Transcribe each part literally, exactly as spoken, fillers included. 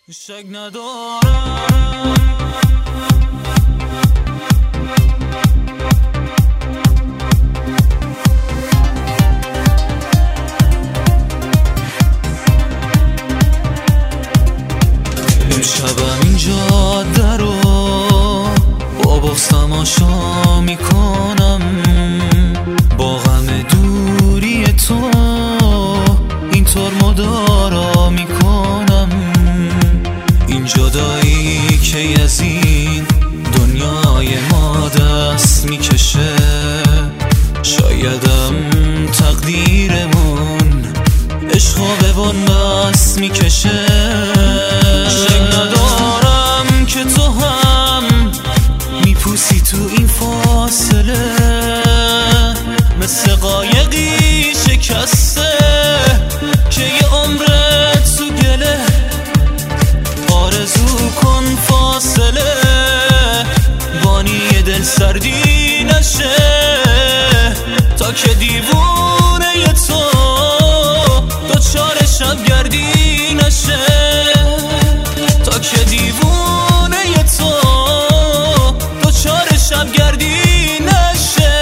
شک ندارم امشبم این جاده رو با بغض تماشا میکنم، با غم دوری تو اینطور مدارا میکنم. این جدایی که از این دنیای ما دست میکشه، شایدم تقدیرمون عشقا به بنبست میکشه. شک ندارم که تو هم میپوسی تو این فاصله، مثل قایقی شکسته که یه عمرت تو گله. آرزو کن فاصله بانی دل سردی نشه، تا که دیوونه ی تو دوچار شب گردی نشه، تا که دیوونه ی تو دوچار شب گردی نشه.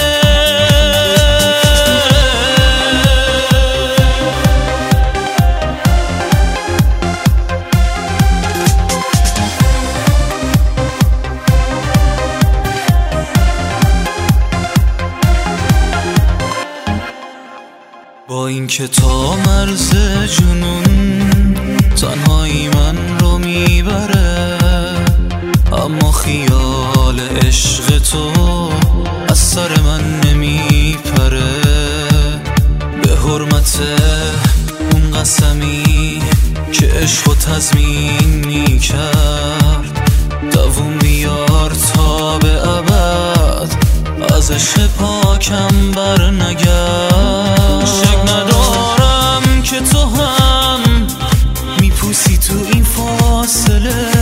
با اینکه تا مرز جنون تنهایی من رو میبره، اما خیال عشق تو از سر من نمیپره. به حرمت اون قسمی که عشق و تضمینی کرد، دووم بیار تا به ابد از عشق پاکم بر نگرد. شک ندارم که تو هم میپوسی تو این فاصله،